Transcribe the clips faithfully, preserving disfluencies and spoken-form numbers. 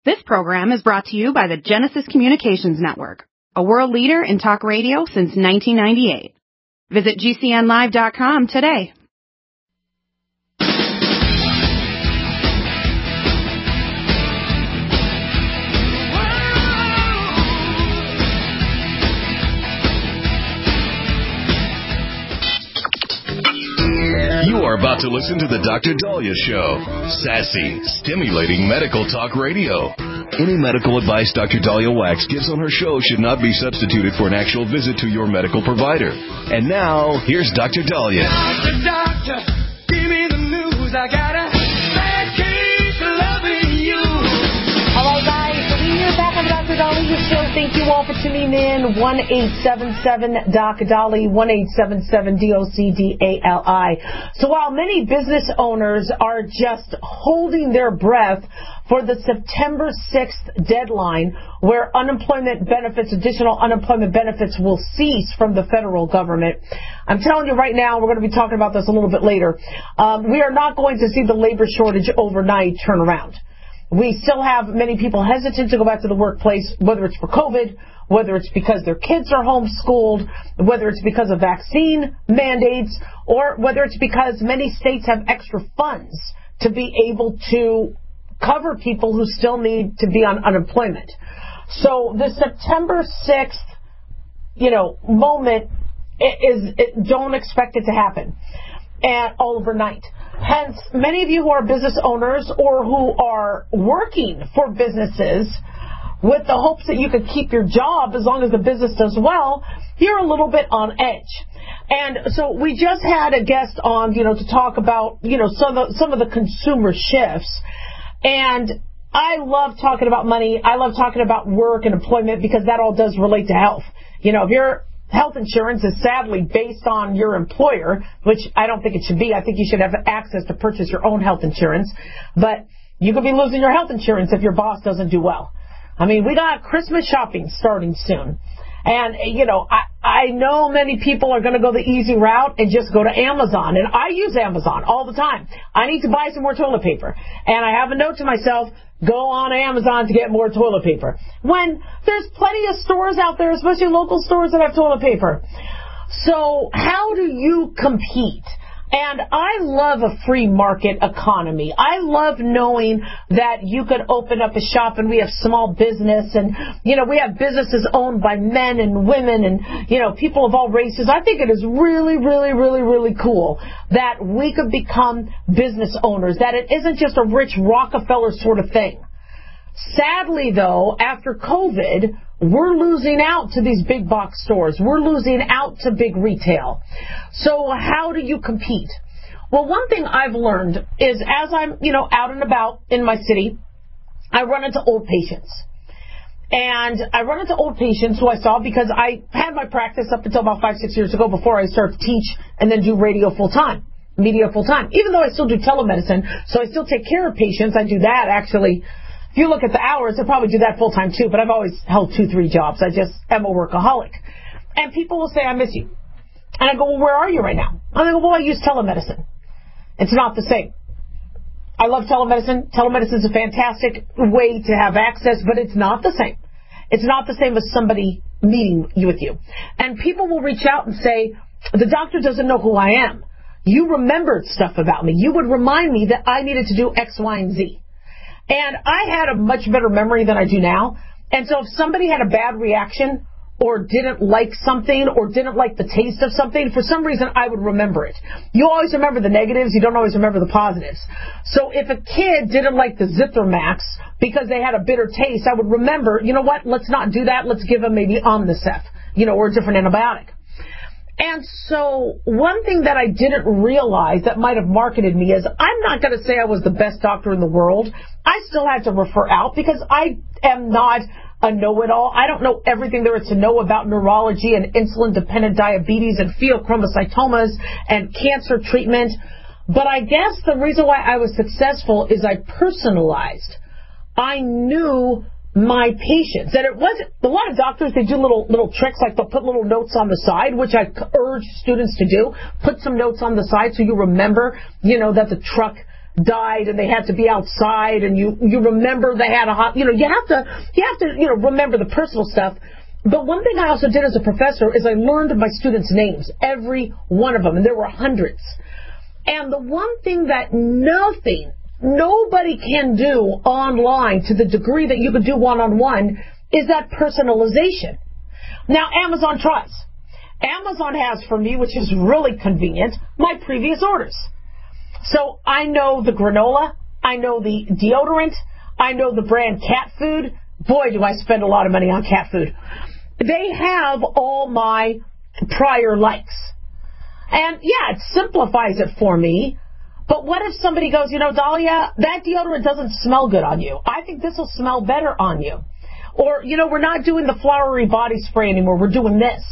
This program is brought to you by the Genesis Communications Network, a world leader in talk radio since nineteen ninety-eight. Visit G C N live dot com today. You are about to listen to the Doctor Daliah Show. Sassy, stimulating medical talk radio. Any medical advice Doctor Daliah Wax gives on her show should not be substituted for an actual visit to your medical provider. And now, here's Doctor Daliah. Doctor, doctor, give me the news. I got a bad case of loving you. Hello, guys. We're back on the Doctor Daliah Show. Thank you all for tuning in. one eight seven seven D O C D A L I, one eight seven seven D O C D A L I. So while many business owners are just holding their breath for the September sixth deadline where unemployment benefits, additional unemployment benefits will cease from the federal government, I'm telling you right now, we're going to be talking about this a little bit later, um, we are not going to see the labor shortage overnight turn around. We still have many people hesitant to go back to the workplace, whether it's for COVID, whether it's because their kids are homeschooled, whether it's because of vaccine mandates, or whether it's because many states have extra funds to be able to cover people who still need to be on unemployment. So the September sixth, you know, moment is, it, don't expect it to happen and overnight. Hence, many of you who are business owners or who are working for businesses with the hopes that you could keep your job as long as the business does well, you're a little bit on edge. And so we just had a guest on, you know, to talk about, you know, some of, some of the consumer shifts. And I love talking about money. I love talking about work and employment because that all does relate to health. You know, if you're health insurance is sadly based on your employer, which I don't think it should be. I think you should have access to purchase your own health insurance. But you could be losing your health insurance if your boss doesn't do well. I mean, we got Christmas shopping starting soon. And, you know, I, I know many people are going to go the easy route and just go to Amazon. And I use Amazon all the time. I need to buy some more toilet paper. And I have a note to myself, go on Amazon to get more toilet paper. When there's plenty of stores out there, especially local stores that have toilet paper. So how do you compete? And I love a free market economy. I love knowing that you could open up a shop and we have small business and, you know, we have businesses owned by men and women and, you know, people of all races. I think it is really, really, really, really cool that we could become business owners, that it isn't just a rich Rockefeller sort of thing. Sadly, though, after COVID, we're losing out to these big box stores. We're losing out to big retail. So how do you compete? Well, one thing I've learned is as I'm, you know, out and about in my city, I run into old patients. And I run into old patients who I saw because I had my practice up until about five, six years ago before I started to teach and then do radio full time, media full time. Even though I still do telemedicine, so I still take care of patients. I do that actually. If you look at the hours, I probably do that full time too, but I've always held two, three jobs. I just am a workaholic. And people will say, I miss you. And I go, well, where are you right now? And I go, well, I use telemedicine. It's not the same. I love telemedicine. Telemedicine is a fantastic way to have access, but it's not the same. It's not the same as somebody meeting you with you. And people will reach out and say, the doctor doesn't know who I am. You remembered stuff about me. You would remind me that I needed to do X, Y, and Z. And I had a much better memory than I do now. And so if somebody had a bad reaction or didn't like something or didn't like the taste of something, for some reason I would remember it. You always remember the negatives. You don't always remember the positives. So if a kid didn't like the Zithromax because they had a bitter taste, I would remember, you know what, let's not do that. Let's give them maybe Omnicef, you know, or a different antibiotic. And so one thing that I didn't realize that might have marketed me is I'm not going to say I was the best doctor in the world. I still had to refer out because I am not a know-it-all. I don't know everything there is to know about neurology and insulin-dependent diabetes and pheochromocytomas and cancer treatment. But I guess the reason why I was successful is I personalized. I knew my patients. And it wasn't, a lot of doctors, they do little little tricks, like they'll put little notes on the side, which I urge students to do. Put some notes on the side so you remember, you know, that the truck died and they had to be outside, and you you remember they had a hot, you know, you have to you have to you know remember the personal stuff. But one thing I also did as a professor is I learned my students' names, every one of them, and there were hundreds. And the one thing that nothing, nobody can do online to the degree that you could do one-on-one is that personalization. Now, Amazon tries. Amazon has for me, which is really convenient, my previous orders. So I know the granola, I know the deodorant, I know the brand cat food. Boy, do I spend a lot of money on cat food. They have all my prior likes. And yeah, it simplifies it for me. But what if somebody goes, you know, Dahlia, that deodorant doesn't smell good on you. I think this will smell better on you. Or, you know, we're not doing the flowery body spray anymore. We're doing this.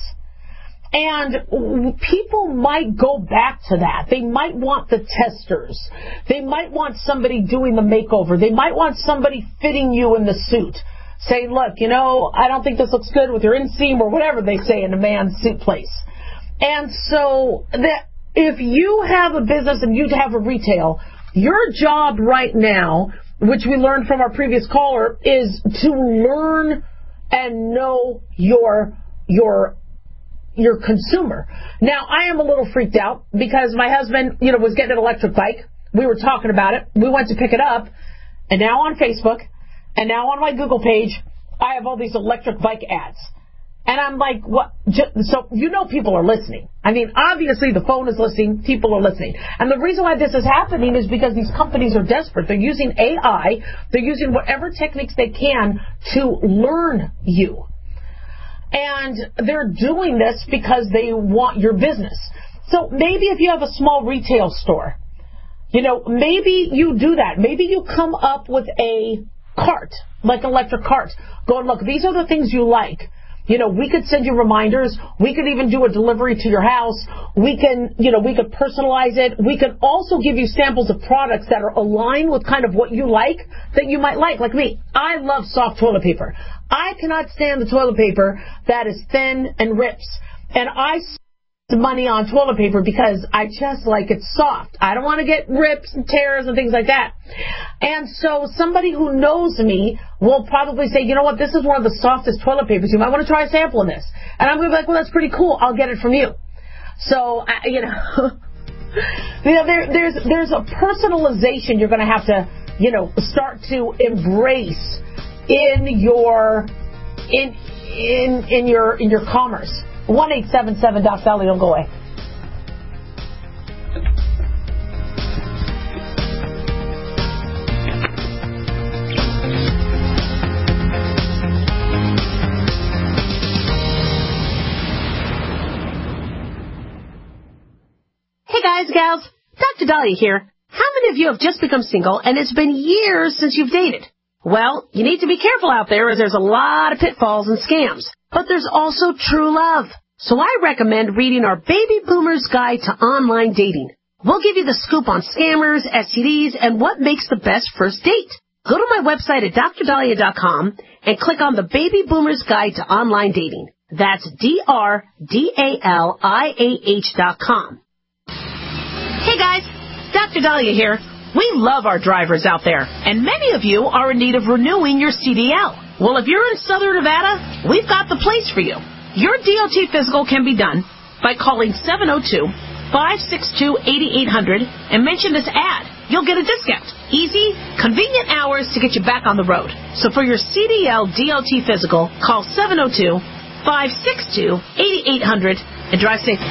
And people might go back to that. They might want the testers. They might want somebody doing the makeover. They might want somebody fitting you in the suit. Saying, look, you know, I don't think this looks good with your inseam, or whatever they say in a man's suit place. And so that if you have a business and you have a retail, your job right now, which we learned from our previous caller, is to learn and know your your your consumer. Now, I am a little freaked out because my husband, you know, was getting an electric bike. We were talking about it. We went to pick it up, and now on Facebook, and now on my Google page, I have all these electric bike ads. And I'm like, what? So you know people are listening. I mean, obviously the phone is listening. People are listening. And the reason why this is happening is because these companies are desperate. They're using A I. They're using whatever techniques they can to learn you. And they're doing this because they want your business. So maybe if you have a small retail store, you know, maybe you do that. Maybe you come up with a cart, like an electric cart. Go, look, these are the things you like. You know, we could send you reminders. We could even do a delivery to your house. We can, you know, we could personalize it. We could also give you samples of products that are aligned with kind of what you like, that you might like. Like me, I love soft toilet paper. I cannot stand the toilet paper that is thin and rips. And I spend money on toilet paper because I just like it soft. I don't want to get rips and tears and things like that. And so somebody who knows me will probably say, you know what, this is one of the softest toilet papers. You might want to try a sample of this. And I'm going to be like, well, that's pretty cool. I'll get it from you. So, I, you know, you know there, there's there's a personalization you're going to have to, you know, start to embrace in your in in in your in your commerce. one eight seven seven Doc Dahlia, don't go away. Hey guys, gals, Doctor Dahlia here. How many of you have just become single and it's been years since you've dated? Well, you need to be careful out there as there's a lot of pitfalls and scams. But there's also true love. So I recommend reading our Baby Boomer's Guide to Online Dating. We'll give you the scoop on scammers, S T Ds, and what makes the best first date. Go to my website at dr dahlia dot com and click on the Baby Boomer's Guide to Online Dating. That's D R D A L I A H dot com. Hey guys, Doctor Dahlia here. We love our drivers out there, and many of you are in need of renewing your C D L. Well, if you're in Southern Nevada, we've got the place for you. Your D O T physical can be done by calling seven oh two, five six two, eight eight hundred and mention this ad. You'll get a discount. Easy, convenient hours to get you back on the road. So for your C D L D O T physical, call seven oh two, five six two, eight eight hundred and drive safe.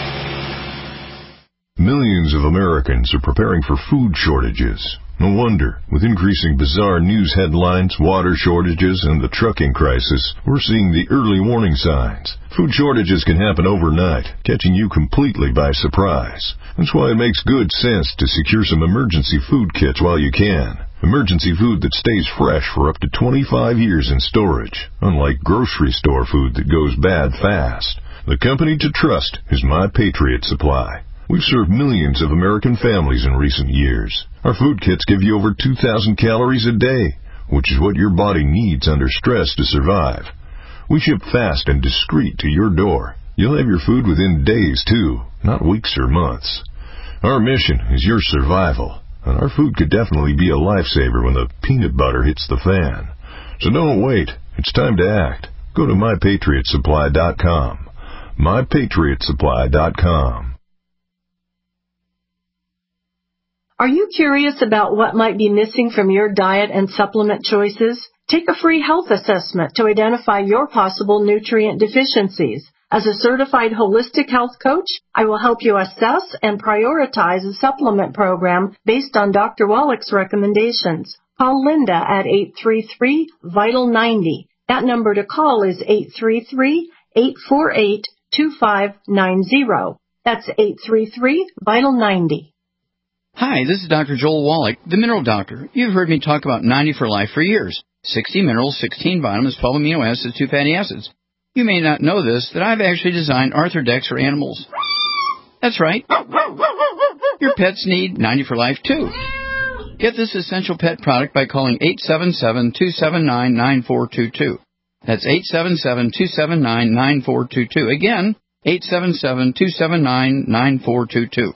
Millions of Americans are preparing for food shortages. No wonder, with increasing bizarre news headlines, water shortages, and the trucking crisis, we're seeing the early warning signs. Food shortages can happen overnight, catching you completely by surprise. That's why it makes good sense to secure some emergency food kits while you can. Emergency food that stays fresh for up to twenty-five years in storage, unlike grocery store food that goes bad fast. The company to trust is My Patriot Supply. We've served millions of American families in recent years. Our food kits give you over two thousand calories a day, which is what your body needs under stress to survive. We ship fast and discreet to your door. You'll have your food within days, too, not weeks or months. Our mission is your survival. And our food could definitely be a lifesaver when the peanut butter hits the fan. So don't wait. It's time to act. Go to my patriot supply dot com. my patriot supply dot com. Are you curious about what might be missing from your diet and supplement choices? Take a free health assessment to identify your possible nutrient deficiencies. As a certified holistic health coach, I will help you assess and prioritize a supplement program based on Doctor Wallach's recommendations. Call Linda at eight three three, vital ninety. That number to call is eight three three, eight four eight, two five nine zero. That's eight three three, vital ninety. Hi, this is Doctor Joel Wallach, the Mineral Doctor. You've heard me talk about ninety for Life for years. sixty minerals, sixteen vitamins, twelve amino acids, two fatty acids. You may not know this, that I've actually designed Arthrodex for animals. That's right. Your pets need ninety for Life, too. Get this essential pet product by calling eight seven seven, two seven nine, nine four two two. That's eight seven seven, two seven nine, nine four two two. Again, eight seven seven, two seven nine, nine four two two.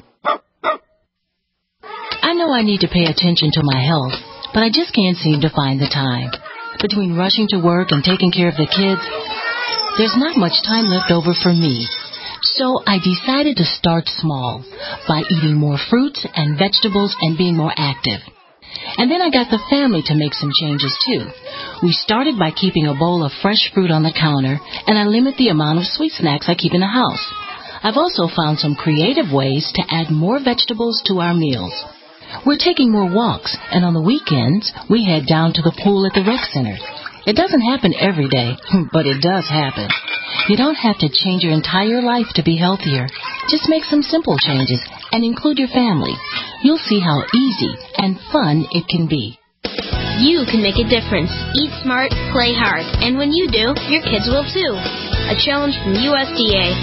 I know I need to pay attention to my health, but I just can't seem to find the time. Between rushing to work and taking care of the kids, there's not much time left over for me. So I decided to start small by eating more fruits and vegetables and being more active. And then I got the family to make some changes too. We started by keeping a bowl of fresh fruit on the counter, and I limit the amount of sweet snacks I keep in the house. I've also found some creative ways to add more vegetables to our meals. We're taking more walks, and on the weekends, we head down to the pool at the rec center. It doesn't happen every day, but it does happen. You don't have to change your entire life to be healthier. Just make some simple changes and include your family. You'll see how easy and fun it can be. You can make a difference. Eat smart, play hard. And when you do, your kids will too. A challenge from U S D A.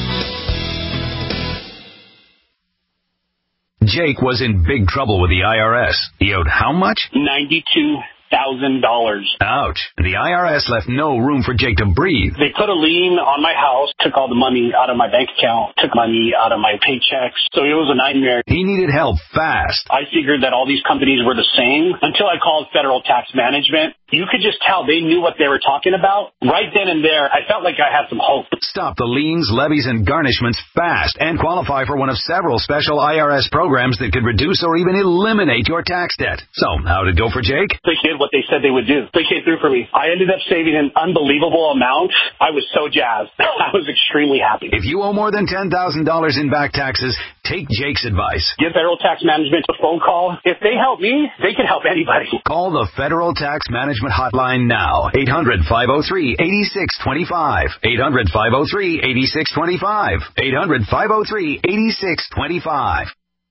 Jake was in big trouble with the I R S. He owed how much? ninety-two thousand dollars. Ouch. The I R S left no room for Jake to breathe. They put a lien on my house, took all the money out of my bank account, took money out of my paychecks. So it was a nightmare. He needed help fast. I figured that all these companies were the same until I called Federal Tax Management. You could just tell they knew what they were talking about. Right then and there, I felt like I had some hope. Stop the liens, levies, and garnishments fast and qualify for one of several special I R S programs that could reduce or even eliminate your tax debt. So, how did it go for Jake? They did what they said they would do. They came through for me. I ended up saving an unbelievable amount. I was so jazzed. I was extremely happy. If you owe more than ten thousand dollars in back taxes, take Jake's advice. Give Federal Tax Management a phone call. If they help me, they can help anybody. Call the Federal Tax Management hotline now. eight hundred, five oh three, eight six two five. eight hundred, five oh three, eight six two five. eight hundred, five oh three, eight six two five.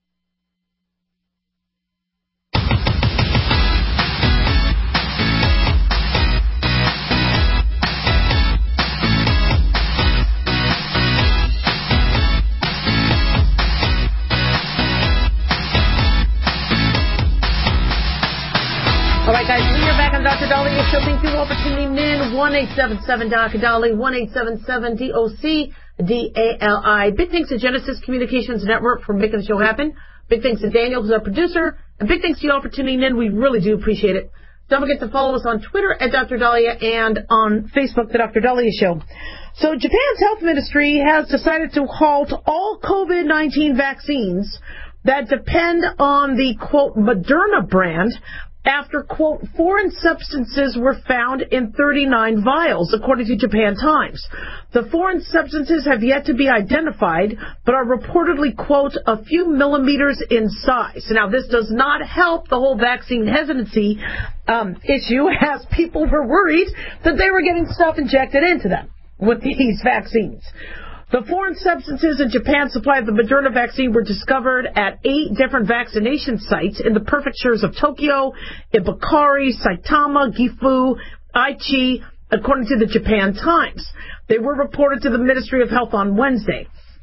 All right, guys, we are back on Doctor Dolly Show. Thank you all for tuning in. one eight seven seven Doctor Dolly, one eight seven seven D O C D A L I. Big thanks to Genesis Communications Network for making the show happen. Big thanks to Daniel, who's our producer. And big thanks to you all for tuning in. We really do appreciate it. Don't forget to follow us on Twitter at Doctor Dahlia and on Facebook, The Doctor Dahlia Show. So Japan's health ministry has decided to halt all COVID nineteen vaccines that depend on the, quote, Moderna brand after, quote, foreign substances were found in thirty-nine vials, according to Japan Times. The foreign substances have yet to be identified, but are reportedly, quote, a few millimeters in size. Now, this does not help the whole vaccine hesitancy um, issue, as people were worried that they were getting stuff injected into them with these vaccines. The foreign substances in Japan's supply of the Moderna vaccine were discovered at eight different vaccination sites in the prefectures of Tokyo, Ibukari, Saitama, Gifu, Aichi, according to the Japan Times. They were reported to the Ministry of Health on Wednesday.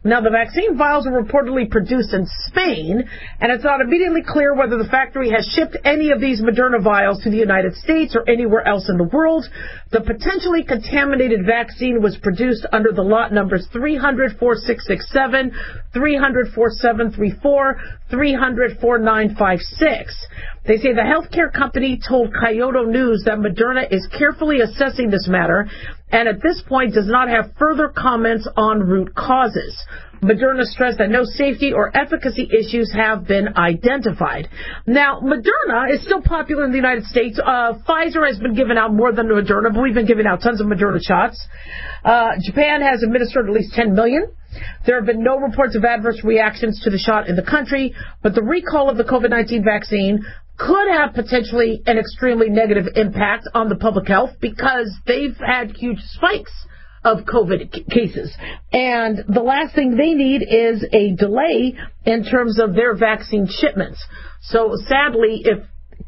Now, the vaccine vials were reportedly produced in Spain, and it's not immediately clear whether the factory has shipped any of these Moderna vials to the United States or anywhere else in the world. The potentially contaminated vaccine was produced under the lot numbers three hundred four six six seven, three hundred four seven three four, three hundred four nine five six. They say the healthcare company told Kyodo News that Moderna is carefully assessing this matter and at this point does not have further comments on root causes. Moderna stressed that no safety or efficacy issues have been identified. Now, Moderna is still popular in the United States. Uh, Pfizer has been giving out more than Moderna, but we've been giving out tons of Moderna shots. Uh, Japan has administered at least ten million. There have been no reports of adverse reactions to the shot in the country, but the recall of the COVID nineteen vaccine could have potentially an extremely negative impact on the public health because they've had huge spikes of COVID c- cases. And the last thing they need is a delay in terms of their vaccine shipments. So sadly, if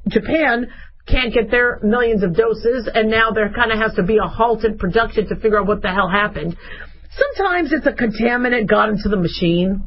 Japan can't get their millions of doses and now there kind of has to be a halt in production to figure out what the hell happened, sometimes it's a contaminant got into the machine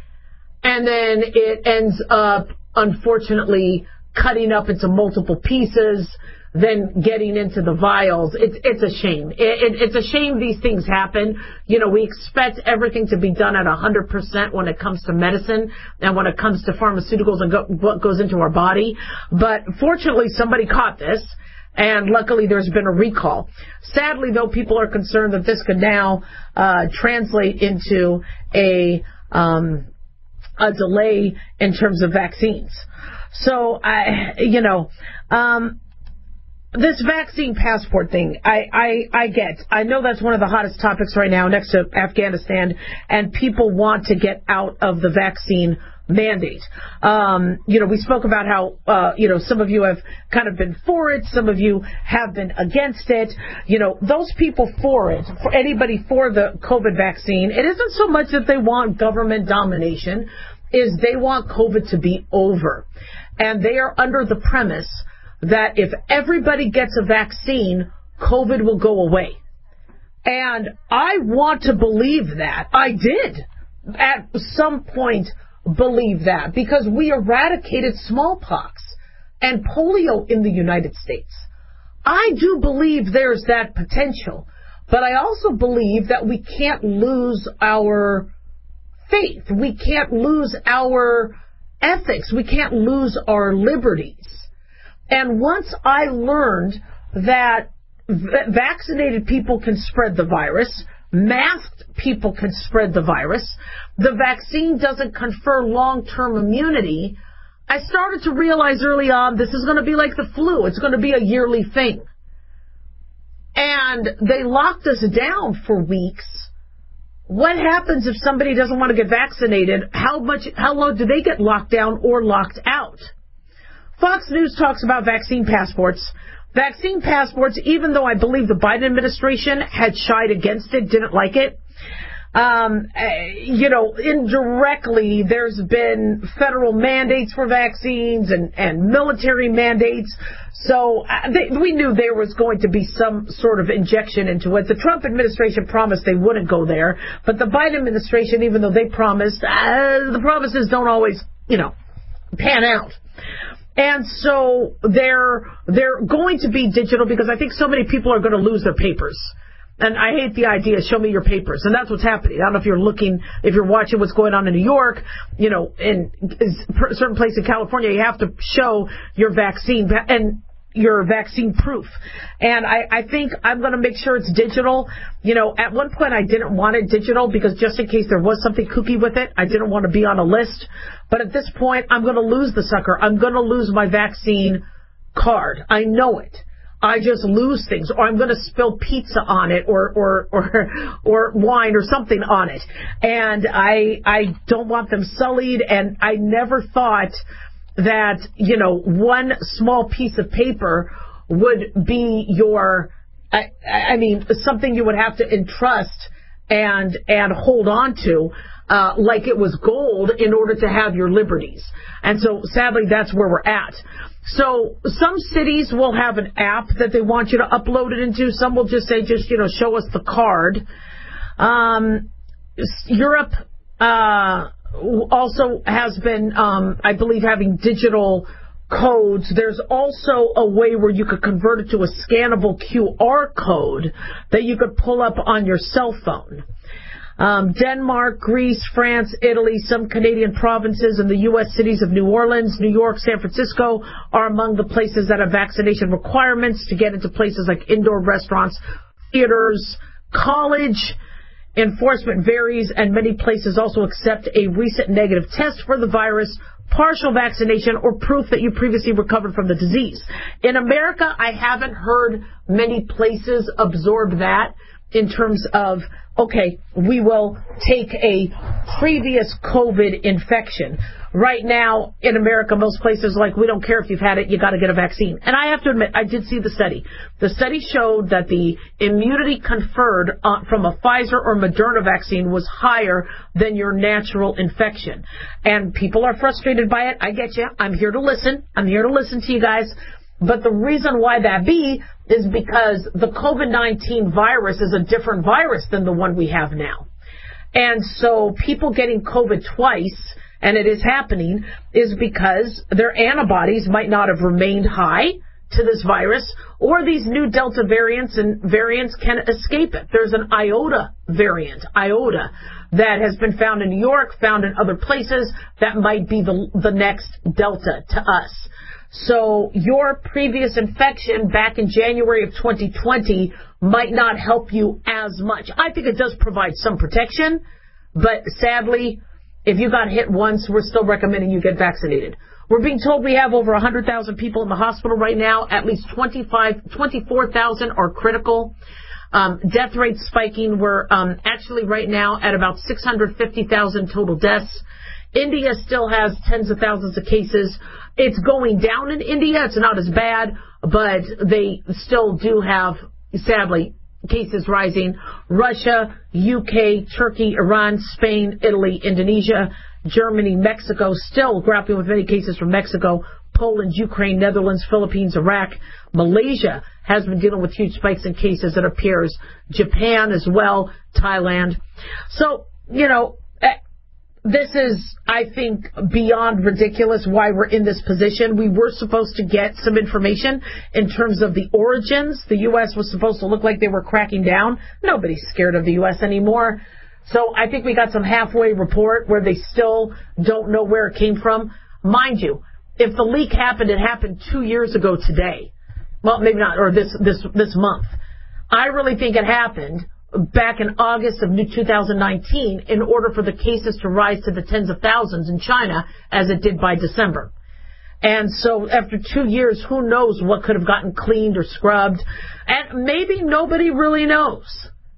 and then it ends up, unfortunately, cutting up into multiple pieces, then getting into the vials. It's it's a shame. It, it, it's a shame these things happen. You know, we expect everything to be done at one hundred percent when it comes to medicine and when it comes to pharmaceuticals and go, what goes into our body. But fortunately, somebody caught this, and luckily there's been a recall. Sadly, though, people are concerned that this could now uh, translate into a um, a delay in terms of vaccines. So, I, you know, um, this vaccine passport thing, I, I, I get. I know that's one of the hottest topics right now next to Afghanistan, and people want to get out of the vaccine mandate. Um, you know, we spoke about how, uh, you know, some of you have kind of been for it, some of you have been against it. You know, those people for it, for anybody for the COVID vaccine, it isn't so much that they want government domination, is they want COVID to be over. And they are under the premise that if everybody gets a vaccine, COVID will go away. And I want to believe that. I did at some point believe that because we eradicated smallpox and polio in the United States. I do believe there's that potential, but I also believe that we can't lose our faith. We can't lose our ethics. We can't lose our liberties. And once I learned that v- vaccinated people can spread the virus, masked people can spread the virus, the vaccine doesn't confer long-term immunity, I started to realize early on this is going to be like the flu. It's going to be a yearly thing. And they locked us down for weeks. What happens if somebody doesn't want to get vaccinated? How much, how long do they get locked down or locked out? Fox News talks about vaccine passports. Vaccine passports, even though I believe the Biden administration had shied against it, didn't like it, um, you know, indirectly there's been federal mandates for vaccines and, and military mandates. So uh, they, we knew there was going to be some sort of injection into it. The Trump administration promised they wouldn't go there, but the Biden administration, even though they promised, uh, the promises don't always, you know, pan out. And so they're they're going to be digital because I think so many people are going to lose their papers. And I hate the idea, show me your papers. And that's what's happening. I don't know if you're looking, if you're watching what's going on in New York, you know, in a certain place in California, you have to show your vaccine and your vaccine proof. And I, I think I'm going to make sure it's digital. You know, at one point I didn't want it digital because just in case there was something kooky with it, I didn't want to be on a list. But at this point, I'm going to lose the sucker. I'm going to lose my vaccine card. I know it. I just lose things, or I'm going to spill pizza on it, or or or or wine or something on it, and I I don't want them sullied. And I never thought that, you know, one small piece of paper would be your, I, I mean, something you would have to entrust and and hold on to uh, like it was gold in order to have your liberties. And so, sadly, that's where we're at. So some cities will have an app that they want you to upload it into. Some will just say, just, you know, show us the card. Um, Europe uh, also has been, um, I believe, having digital codes. There's also a way where you could convert it to a scannable Q R code that you could pull up on your cell phone. Um, Denmark, Greece, France, Italy, some Canadian provinces, and the U S cities of New Orleans, New York, San Francisco are among the places that have vaccination requirements to get into places like indoor restaurants, theaters, college. Enforcement varies, and many places also accept a recent negative test for the virus, partial vaccination, or proof that you previously recovered from the disease. In America, I haven't heard many places absorb that in terms of, okay, we will take a previous COVID infection. Right now, in America, most places, like, we don't care if you've had it, you got to get a vaccine. And I have to admit, I did see the study. The study showed that the immunity conferred uh, from a Pfizer or Moderna vaccine was higher than your natural infection. And people are frustrated by it. I get you. I'm here to listen. I'm here to listen to you guys. But the reason why that be is because the COVID nineteen virus is a different virus than the one we have now. And so people getting COVID twice, and it is happening, is because their antibodies might not have remained high to this virus, or these new Delta variants and variants can escape it. There's an Iota variant, Iota, that has been found in New York, found in other places, that might be the, the next Delta to us. So your previous infection back in January of twenty twenty might not help you as much. I think it does provide some protection, but sadly, if you got hit once, we're still recommending you get vaccinated. We're being told we have over one hundred thousand people in the hospital right now. At least twenty-five, twenty-four thousand are critical. Um, death rates spiking. We're um, actually right now at about six hundred fifty thousand total deaths. India still has tens of thousands of cases. It's going down in India. It's not as bad, but they still do have, sadly, cases rising. Russia, U K, Turkey, Iran, Spain, Italy, Indonesia, Germany, Mexico, still grappling with many cases from Mexico, Poland, Ukraine, Netherlands, Philippines, Iraq. Malaysia has been dealing with huge spikes in cases, it appears. Japan as well, Thailand. So, you know, this is, I think, beyond ridiculous why we're in this position. We were supposed to get some information in terms of the origins. The U S was supposed to look like they were cracking down. Nobody's scared of the U S anymore. So I think we got some halfway report where they still don't know where it came from. Mind you, if the leak happened, it happened two years ago today. Well, maybe not, or this, this, this month. I really think it happened back in August of two thousand nineteen in order for the cases to rise to the tens of thousands in China as it did by December. And so after two years, who knows what could have gotten cleaned or scrubbed. And maybe nobody really knows.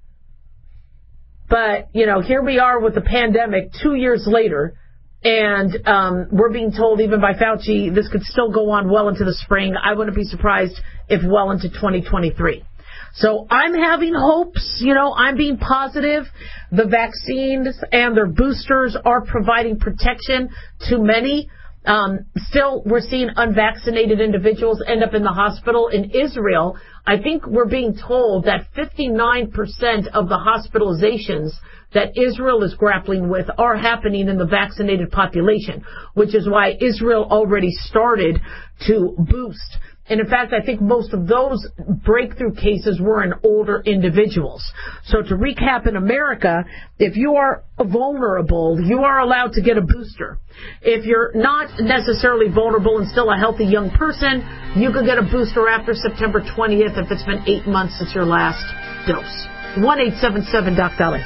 But, you know, here we are with the pandemic two years later, and um, we're being told even by Fauci this could still go on well into the spring. I wouldn't be surprised if well into twenty twenty-three. So I'm having hopes, you know, I'm being positive. The vaccines and their boosters are providing protection to many. Um, still, we're seeing unvaccinated individuals end up in the hospital. In Israel, I think we're being told that fifty-nine percent of the hospitalizations that Israel is grappling with are happening in the vaccinated population, which is why Israel already started to boost. And in fact, I think most of those breakthrough cases were in older individuals. So to recap, in America, if you are vulnerable, you are allowed to get a booster. If you're not necessarily vulnerable and still a healthy young person, you could get a booster after September twentieth if it's been eight months since your last dose. one eight seven seven Doc Dolly.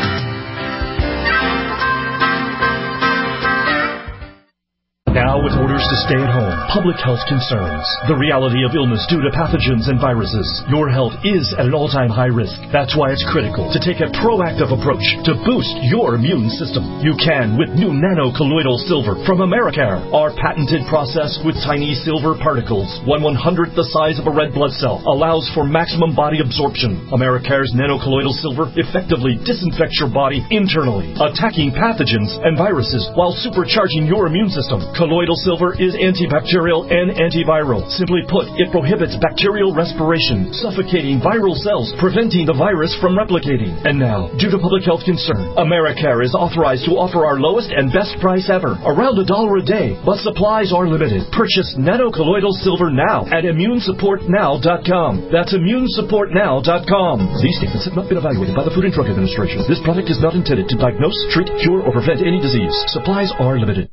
Now with orders to stay at home. Public health concerns. The reality of illness due to pathogens and viruses. Your health is at an all-time high risk. That's why it's critical to take a proactive approach to boost your immune system. You can with new nano-colloidal silver from Americare. Our patented process with tiny silver particles, one one-hundredth the size of a red blood cell, allows for maximum body absorption. Americare's nano-colloidal silver effectively disinfects your body internally, attacking pathogens and viruses while supercharging your immune system. Colloidal silver is antibacterial and antiviral. Simply put, it prohibits bacterial respiration, suffocating viral cells, preventing the virus from replicating. And now, due to public health concern, Americare is authorized to offer our lowest and best price ever, around a dollar a day, but supplies are limited. Purchase nano-colloidal silver now at immune support now dot com. That's immune support now dot com. These statements have not been evaluated by the Food and Drug Administration. This product is not intended to diagnose, treat, cure, or prevent any disease. Supplies are limited.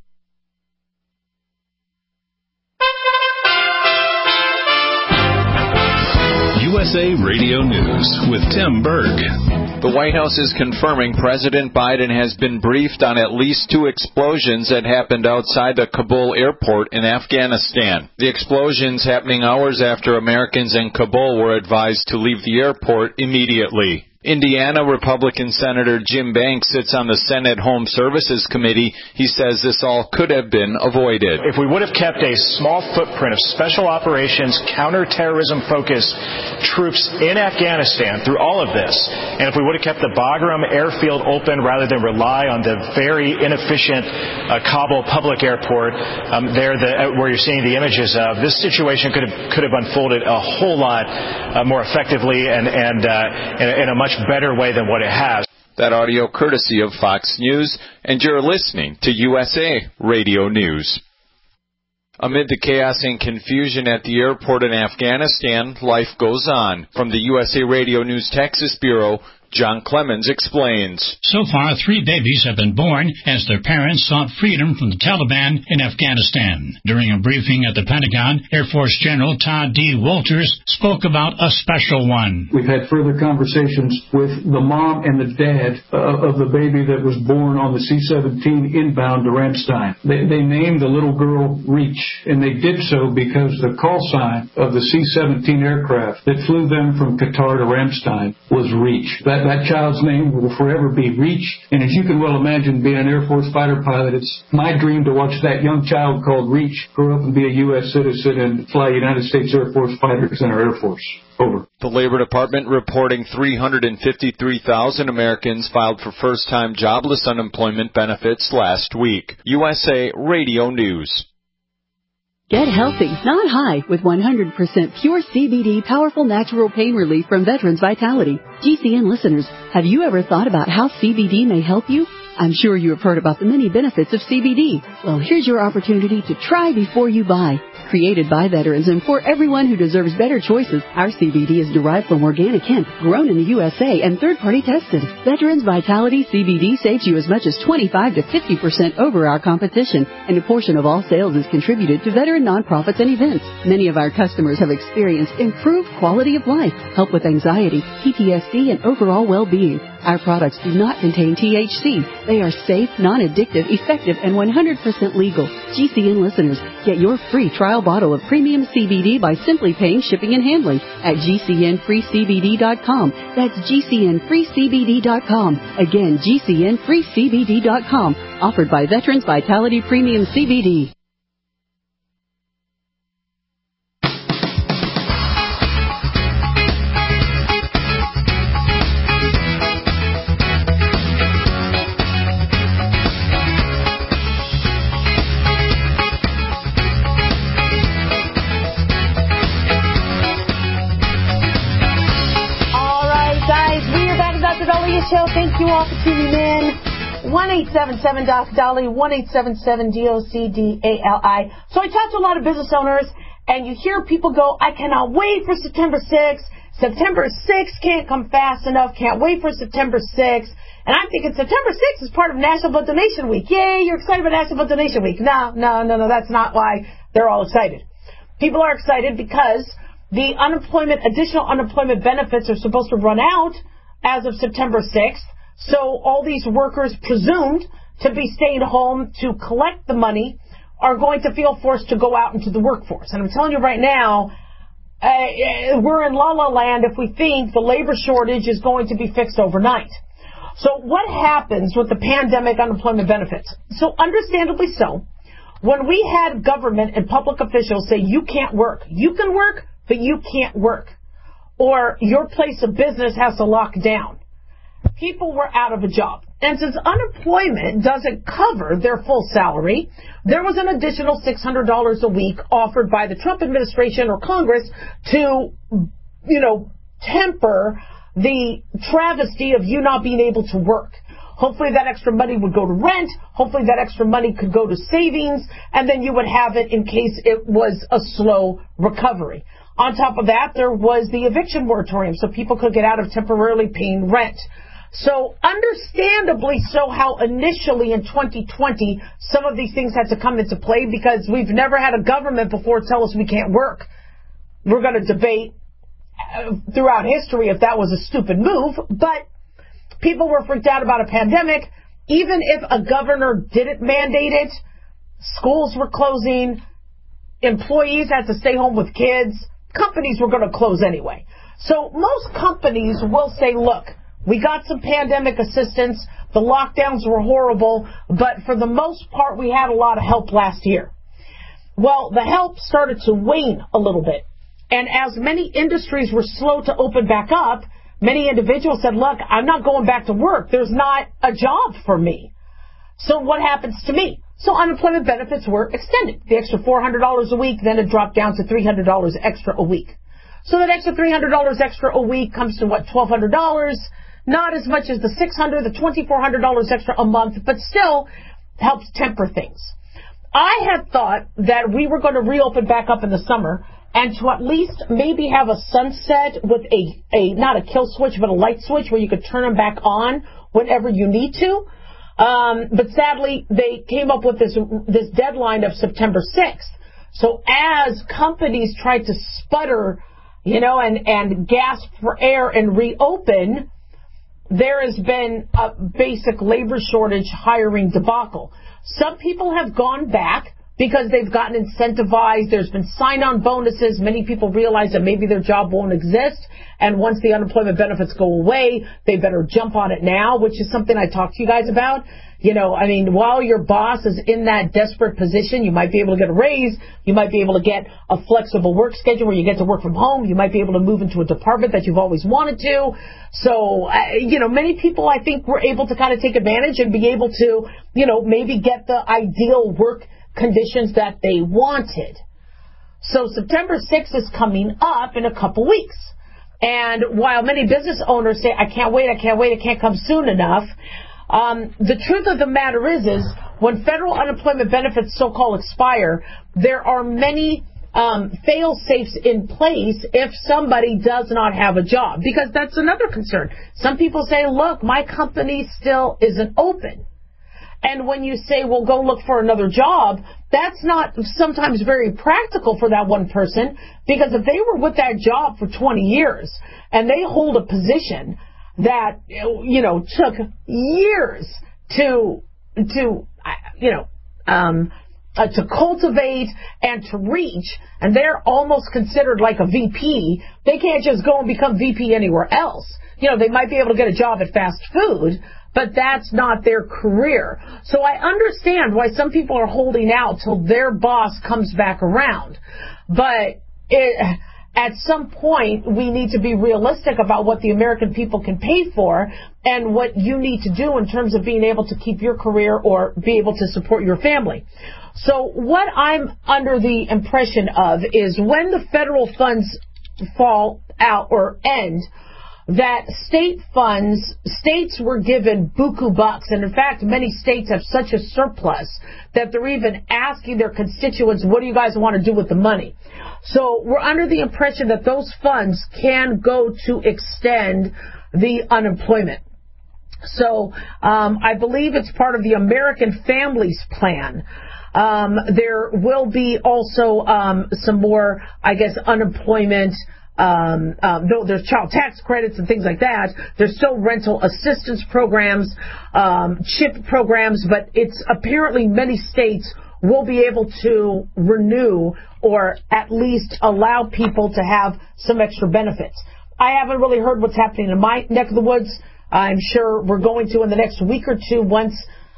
U S A Radio News with Tim Berg. The White House is confirming President Biden has been briefed on at least two explosions that happened outside the Kabul airport in Afghanistan. The explosions happening hours after Americans in Kabul were advised to leave the airport immediately. Indiana Republican Senator Jim Banks sits on the Senate Home Services Committee. He says this all could have been avoided. If we would have kept a small footprint of special operations, counterterrorism-focused troops in Afghanistan through all of this, and if we would have kept the Bagram airfield open rather than rely on the very inefficient uh, Kabul public airport um, there the, uh, where you're seeing the images of, this situation could have could have unfolded a whole lot uh, more effectively and, and uh, in, in a much better way than what it has. That audio courtesy of Fox News, and you're listening to U S A Radio News. Amid the chaos and confusion at the airport in Afghanistan, life goes on. From the U S A Radio News Texas Bureau, John Clemens explains. So far, three babies have been born as their parents sought freedom from the Taliban in Afghanistan. During a briefing at the Pentagon, Air Force General Todd D. Walters spoke about a special one. We've had further conversations with the mom and the dad uh, of the baby that was born on the C seventeen inbound to Ramstein. They, they named the little girl Reach, and they did so because the call sign of the C seventeen aircraft that flew them from Qatar to Ramstein was Reach. That That child's name will forever be Reach, and as you can well imagine, being an Air Force fighter pilot, it's my dream to watch that young child called Reach grow up and be a U S citizen and fly United States Air Force fighters in our Air Force. Over. The Labor Department reporting three hundred fifty-three thousand Americans filed for first-time jobless unemployment benefits last week. U S A Radio News. Get healthy, not high, with one hundred percent pure C B D powerful natural pain relief from Veterans Vitality. G C N listeners, have you ever thought about how C B D may help you? I'm sure you have heard about the many benefits of C B D. Well, here's your opportunity to try before you buy. Created by veterans and for everyone who deserves better choices, our C B D is derived from organic hemp, grown in the U S A, and third-party tested. Veterans Vitality C B D saves you as much as twenty-five to fifty percent over our competition, and a portion of all sales is contributed to veteran nonprofits and events. Many of our customers have experienced improved quality of life, help with anxiety, P T S D, and overall well-being. Our products do not contain T H C. They are safe, non-addictive, effective, and one hundred percent legal. G C N listeners, get your free trial bottle of premium C B D by simply paying shipping and handling at G C N free C B D dot com. That's G C N free C B D dot com. Again, G C N free C B D dot com. Offered by Veterans Vitality Premium C B D. Show. Thank you all for tuning in. one eight seven seven Doctor Dolly, one eight seven seven D O C D A L I. So I talk to a lot of business owners, and you hear people go, I cannot wait for September sixth. September sixth can't come fast enough. Can't wait for September sixth. And I'm thinking September sixth is part of National Blood Donation Week. Yay, you're excited about National Blood Donation Week. No, no, no, no, that's not why they're all excited. People are excited because the unemployment, additional unemployment benefits are supposed to run out as of September sixth, so all these workers presumed to be staying home to collect the money are going to feel forced to go out into the workforce. And I'm telling you right now, uh, we're in la la land if we think the labor shortage is going to be fixed overnight. So what happens with the pandemic unemployment benefits? So understandably so, when we had government and public officials say you can't work, you can work, but you can't work, or your place of business has to lock down, people were out of a job. And since unemployment doesn't cover their full salary, there was an additional six hundred dollars a week offered by the Trump administration or Congress to, you know, temper the travesty of you not being able to work. Hopefully that extra money would go to rent. Hopefully that extra money could go to savings, and then you would have it in case it was a slow recovery. On top of that, there was the eviction moratorium, so people could get out of temporarily paying rent. So understandably so how initially in twenty twenty some of these things had to come into play, because we've never had a government before tell us we can't work. We're going to debate throughout history if that was a stupid move, but people were freaked out about a pandemic. Even if a governor didn't mandate it, schools were closing, employees had to stay home with kids, companies were going to close anyway. So most companies will say, look, we got some pandemic assistance, the lockdowns were horrible, but for the most part we had a lot of help last year. Well, the help started to wane a little bit. And as many industries were slow to open back up, many individuals said, look, I'm not going back to work. There's not a job for me. So what happens to me? So unemployment benefits were extended. The extra four hundred dollars a week, then it dropped down to three hundred dollars extra a week. So that extra three hundred dollars extra a week comes to, what, twelve hundred dollars? Not as much as the six hundred dollars, the twenty-four hundred dollars extra a month, but still helps temper things. I had thought that we were going to reopen back up in the summer, and to at least maybe have a sunset with a, a not a kill switch, but a light switch where you could turn them back on whenever you need to. Um, but sadly, they came up with this this deadline of September sixth. So as companies tried to sputter, you know, and, and gasp for air and reopen, there has been a basic labor shortage hiring debacle. Some people have gone back because they've gotten incentivized. There's been sign-on bonuses. Many people realize that maybe their job won't exist, and once the unemployment benefits go away, they better jump on it now, which is something I talked to you guys about. You know, I mean, while your boss is in that desperate position, you might be able to get a raise. You might be able to get a flexible work schedule where you get to work from home. You might be able to move into a department that you've always wanted to. So, uh, you know, many people, I think, were able to kind of take advantage and be able to, you know, maybe get the ideal work conditions that they wanted. So September sixth is coming up in a couple weeks. And while many business owners say, I can't wait, I can't wait, it can't come soon enough, um, the truth of the matter is, is when federal unemployment benefits so-called expire, there are many um, fail-safes in place if somebody does not have a job. Because that's another concern. Some people say, look, my company still isn't open. And when you say, well, go look for another job, that's not sometimes very practical for that one person, because if they were with that job for twenty years and they hold a position that, you know, took years to, to, you know, um, uh, to cultivate and to reach, and they're almost considered like a V P, they can't just go and become V P anywhere else. You know, they might be able to get a job at fast food, but that's not their career. So I understand why some people are holding out till their boss comes back around. But it, at some point, we need to be realistic about what the American people can pay for and what you need to do in terms of being able to keep your career or be able to support your family. So what I'm under the impression of is when the federal funds fall out or end, that state funds, states were given buku bucks, and in fact, many states have such a surplus that they're even asking their constituents, what do you guys want to do with the money? So we're under the impression that those funds can go to extend the unemployment. So um, I believe it's part of the American Families Plan. Um, there will be also um, some more, I guess, unemployment. Um, um, no, there's child tax credits and things like that. There's still rental assistance programs, um, CHIP programs, but it's apparently many states we'll be able to renew or at least allow people to have some extra benefits. I haven't really heard what's happening in my neck of the woods. I'm sure we're going to in the next week or two once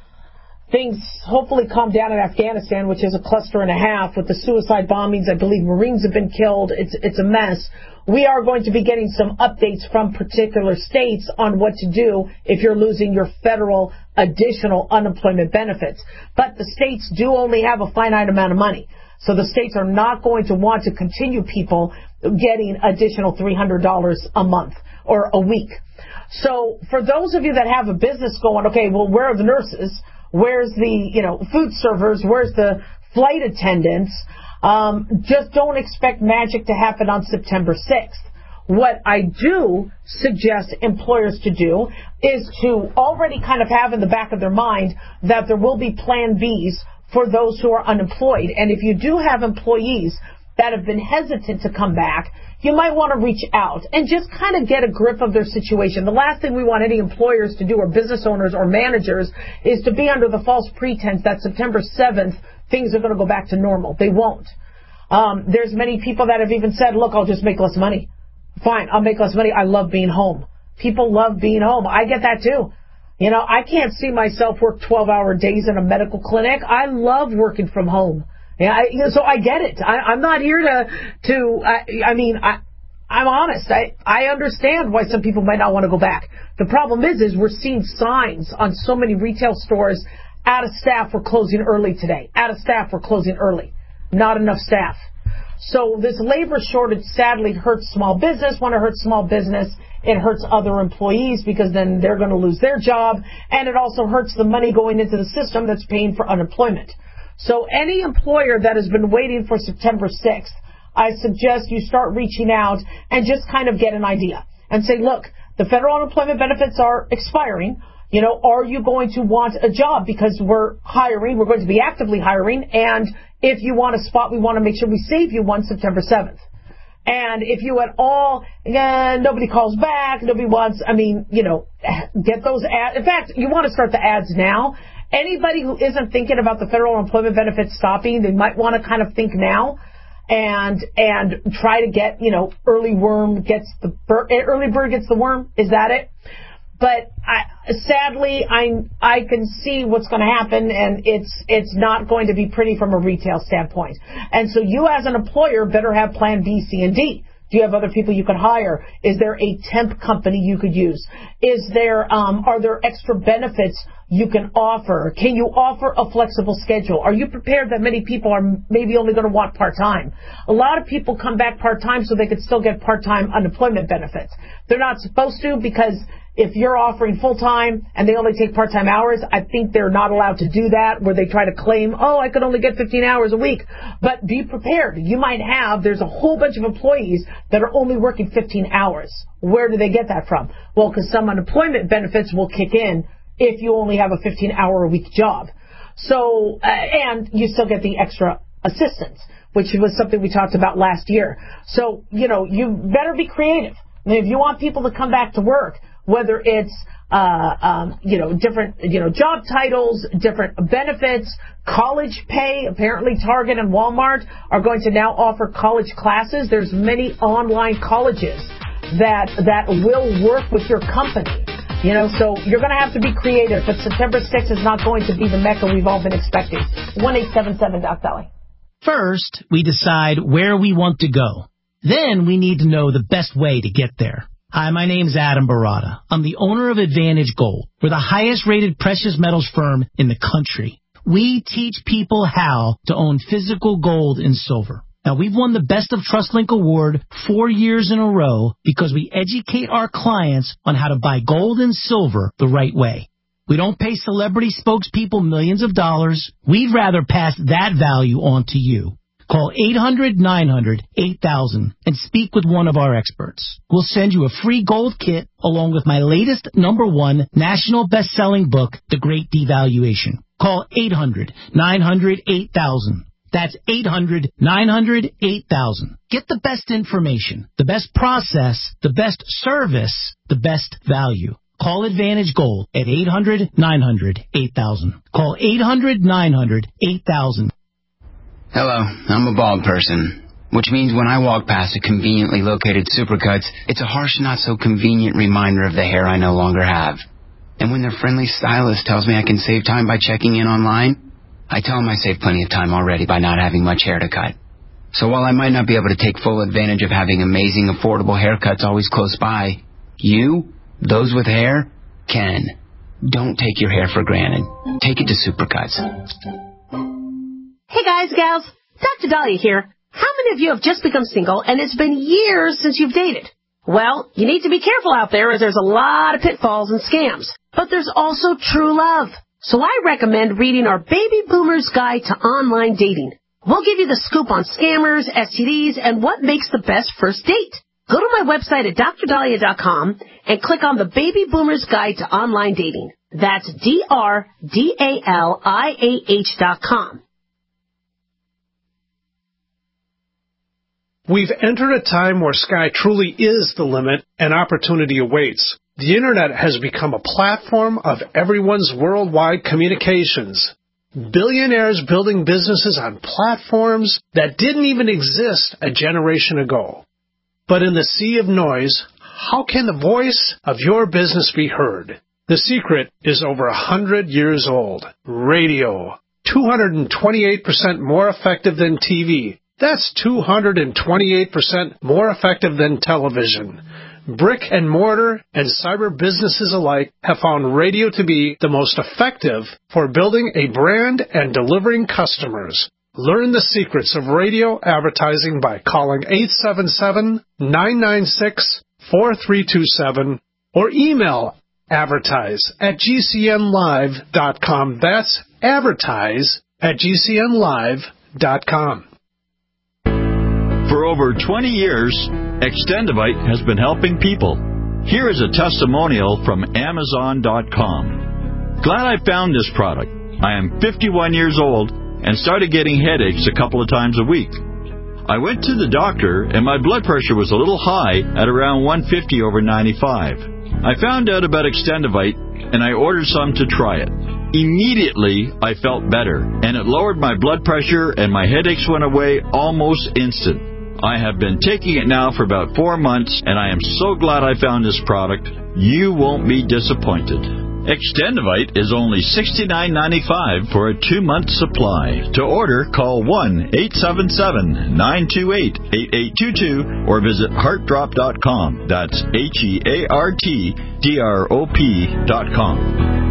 things hopefully calm down in Afghanistan, which is a cluster and a half with the suicide bombings. I believe Marines have been killed. It's it's a mess. We are going to be getting some updates from particular states on what to do if you're losing your federal additional unemployment benefits. But the states do only have a finite amount of money. So the states are not going to want to continue people getting additional three hundred dollars a month or a week. So for those of you that have a business going, okay, well, where are the nurses? Where's the, you know, food servers? Where's the flight attendants? Um, just don't expect magic to happen on September sixth. What I do suggest employers to do is to already kind of have in the back of their mind that there will be Plan Bs for those who are unemployed. And if you do have employees that have been hesitant to come back, you might want to reach out and just kind of get a grip of their situation. The last thing we want any employers to do, or business owners or managers, is to be under the false pretense that September seventh things are going to go back to normal. They won't. Um, there's many people that have even said, look, I'll just make less money. Fine, I'll make less money. I love being home. People love being home. I get that too. You know, I can't see myself work twelve-hour days in a medical clinic. I love working from home. Yeah, I, you know, so I get it. I, I'm not here to, to. I, I mean, I, I'm honest. I, I understand why some people might not want to go back. The problem is, is we're seeing signs on so many retail stores. Out of staff, we're closing early today. Out of staff, we're closing early. Not enough staff. So this labor shortage sadly hurts small business. When it hurts small business, it hurts other employees because then they're going to lose their job, and it also hurts the money going into the system that's paying for unemployment. So any employer that has been waiting for September sixth, I suggest you start reaching out and just kind of get an idea and say, look, the federal unemployment benefits are expiring. You know, are you going to want a job? Because we're hiring, we're going to be actively hiring, and if you want a spot, we want to make sure we save you one September seventh. And if you at all, uh, nobody calls back, nobody wants, I mean, you know, get those ads. In fact, you want to start the ads now. Anybody who isn't thinking about the federal unemployment benefits stopping, they might want to kind of think now and and try to get, you know, early worm gets the bird, early bird gets the worm. Is that it? But I, sadly, I I can see what's going to happen, and it's it's not going to be pretty from a retail standpoint. And so you as an employer better have Plan B, C, and D. Do you have other people you could hire? Is there a temp company you could use? Is there um, are there extra benefits you can offer? Can you offer a flexible schedule? Are you prepared that many people are maybe only going to want part-time? A lot of people come back part-time so they could still get part-time unemployment benefits. They're not supposed to, because if you're offering full-time and they only take part-time hours, I think they're not allowed to do that, where they try to claim, oh, I could only get fifteen hours a week. But be prepared. You might have, there's a whole bunch of employees that are only working fifteen hours. Where do they get that from? Well, because some unemployment benefits will kick in if you only have a fifteen-hour-a-week job. So, uh, and you still get the extra assistance, which was something we talked about last year. So, you know, you better be creative. I mean, if you want people to come back to work, whether it's, uh, um, you know, different, you know, job titles, different benefits, college pay. Apparently Target and Walmart are going to now offer college classes. There's many online colleges that, that will work with your company. You know, so you're going to have to be creative, but September sixth is not going to be the Mecca we've all been expecting. one eight seven seven Doc Dolly. First, we decide where we want to go. Then we need to know the best way to get there. Hi, my name's Adam Barada. I'm the owner of Advantage Gold. We're the highest-rated precious metals firm in the country. We teach people how to own physical gold and silver. Now, we've won the Best of TrustLink Award four years in a row because we educate our clients on how to buy gold and silver the right way. We don't pay celebrity spokespeople millions of dollars. We'd rather pass that value on to you. Call eight hundred nine hundred eight thousand and speak with one of our experts. We'll send you a free gold kit along with my latest number one national best-selling book, The Great Devaluation. Call eight hundred nine hundred eight thousand. That's eight hundred nine hundred eight thousand. Get the best information, the best process, the best service, the best value. Call Advantage Gold at eight hundred, nine hundred, eight thousand. Call eight hundred, nine hundred, eight thousand. Hello, I'm a bald person, which means when I walk past a conveniently located Supercuts, it's a harsh, not-so-convenient reminder of the hair I no longer have. And when their friendly stylist tells me I can save time by checking in online, I tell them I saved plenty of time already by not having much hair to cut. So while I might not be able to take full advantage of having amazing, affordable haircuts always close by, you, those with hair, can. Don't take your hair for granted. Take it to Supercuts. Hey guys, gals, Doctor Dahlia here. How many of you have just become single and it's been years since you've dated? Well, you need to be careful out there as there's a lot of pitfalls and scams. But there's also true love. So I recommend reading our Baby Boomer's Guide to Online Dating. We'll give you the scoop on scammers, S T Ds, and what makes the best first date. Go to my website at dr dahlia dot com and click on the Baby Boomer's Guide to Online Dating. That's D R D A L I A H dot com. We've entered a time where sky truly is the limit and opportunity awaits. The Internet has become a platform of everyone's worldwide communications. Billionaires building businesses on platforms that didn't even exist a generation ago. But in the sea of noise, how can the voice of your business be heard? The secret is over a hundred years old. Radio. two hundred twenty-eight percent more effective than T V. That's two hundred twenty-eight percent more effective than television. Brick and mortar and cyber businesses alike have found radio to be the most effective for building a brand and delivering customers. Learn the secrets of radio advertising by calling eight seven seven, nine nine six, four three two seven or email advertise at g c n live dot com. That's advertise at g c n live dot com. For over twenty years, Extendivite has been helping people. Here is a testimonial from Amazon dot com. Glad I found this product. I am fifty-one years old and started getting headaches a couple of times a week. I went to the doctor and my blood pressure was a little high at around one fifty over ninety-five. I found out about Extendivite and I ordered some to try it. Immediately, I felt better, and it lowered my blood pressure and my headaches went away almost instant. I have been taking it now for about four months, and I am so glad I found this product. You won't be disappointed. Extendivite is only sixty-nine ninety-five for a two-month supply. To order, call one eight seven seven, nine two eight, eight eight two two or visit heart drop dot com. That's H E A R T D R O P dot com.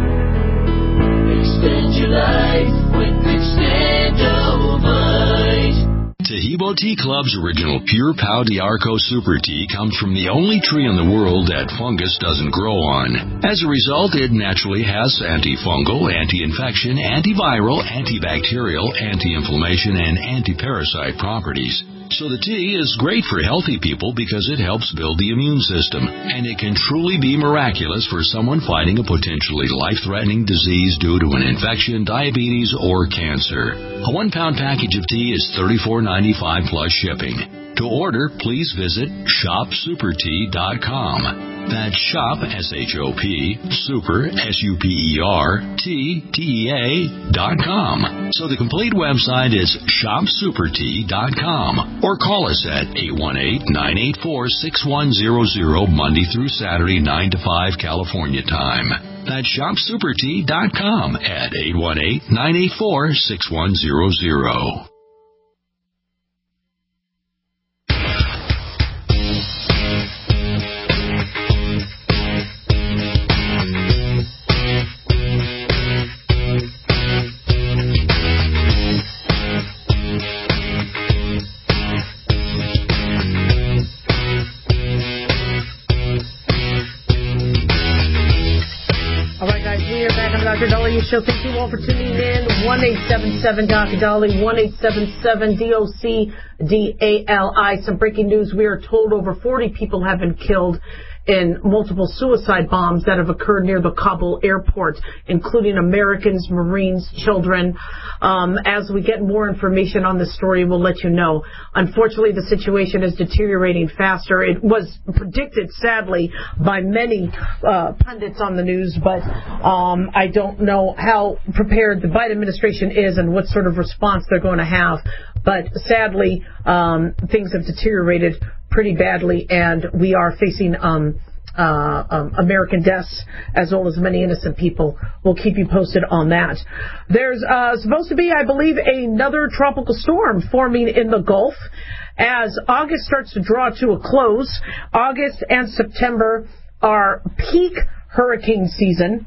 Extend your life with Extendivite. Taheebo Tea Club's original Pure Pau d'Arco Super Tea comes from the only tree in the world that fungus doesn't grow on. As a result, it naturally has antifungal, anti-infection, antiviral, antibacterial, anti-inflammation, and anti-parasite properties. So the tea is great for healthy people because it helps build the immune system, and it can truly be miraculous for someone fighting a potentially life-threatening disease due to an infection, diabetes, or cancer. A one-pound package of tea is thirty-four ninety-five plus shipping. To order, please visit shop super tea dot com. That's shop, S H O P, super, S U P E R, T, T E A, dot com. So the complete website is shop super tea dot com. Or call us at eight one eight, nine eight four, six one zero zero, Monday through Saturday, nine to five California time. That's shop super tea dot com at eight one eight, nine eight four, six one zero zero. Doctor Dolly Show. Thank you all for tuning in. one eight seven seven Doctor Dolly, one eight seven seven D O C D A L I. Some breaking news. We are told over forty people have been killed in multiple suicide bombs that have occurred near the Kabul airport, including Americans, Marines, children. Um, as we get more information on this story, we'll let you know. Unfortunately, the situation is deteriorating faster. It was predicted, sadly, by many uh, pundits on the news, but um, I don't know how prepared the Biden administration is and what sort of response they're going to have. But sadly, um, things have deteriorated pretty badly, and we are facing um, uh, um, American deaths as well as many innocent people. We'll keep you posted on that. There's uh, supposed to be, I believe, another tropical storm forming in the Gulf as August starts to draw to a close. August and September are peak hurricane season.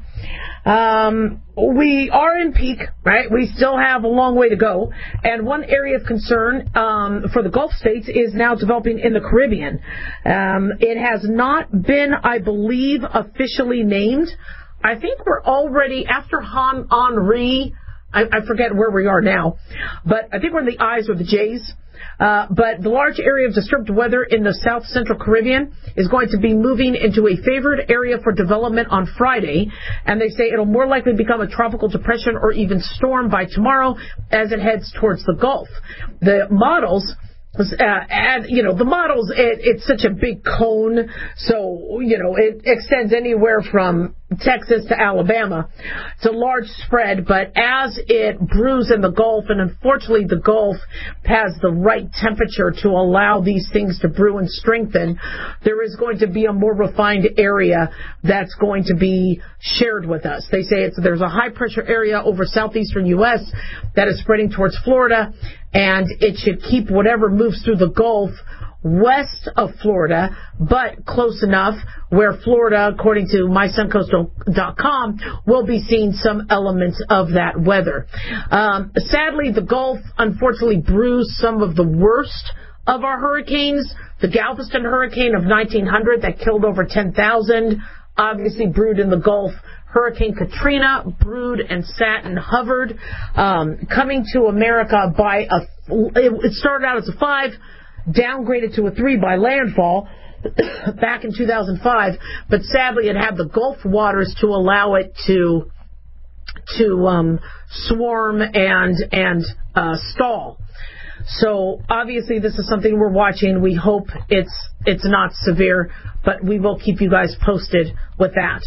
Um, we are in peak, right? We still have a long way to go. And one area of concern um, for the Gulf states is now developing in the Caribbean. Um, it has not been, I believe, officially named. I think we're already, after Han Henri, I, I forget where we are now, but I think we're in the I's or the J's. Uh, but the large area of disturbed weather in the south central Caribbean is going to be moving into a favored area for development on Friday, and they say it'll more likely become a tropical depression or even storm by tomorrow as it heads towards the Gulf. The models Uh, and, you know, the models, it, it's such a big cone, so, you know, it extends anywhere from Texas to Alabama. It's a large spread, but as it brews in the Gulf, and unfortunately the Gulf has the right temperature to allow these things to brew and strengthen, there is going to be a more refined area that's going to be shared with us. They say it's there's a high-pressure area over southeastern U S that is spreading towards Florida, and it should keep whatever moves through the Gulf west of Florida, but close enough where Florida, according to my suncoast dot com, will be seeing some elements of that weather. Um, sadly, the Gulf unfortunately brews some of the worst of our hurricanes. The Galveston hurricane of nineteen hundred that killed over ten thousand obviously brewed in the Gulf. Hurricane Katrina brewed and sat and hovered, um, coming to America by a, it started out as a five, downgraded to a three by landfall back in two thousand five, but sadly it had the Gulf waters to allow it to, to, um, swarm and, and, uh, stall. So obviously this is something we're watching. We hope it's, it's not severe, but we will keep you guys posted with that.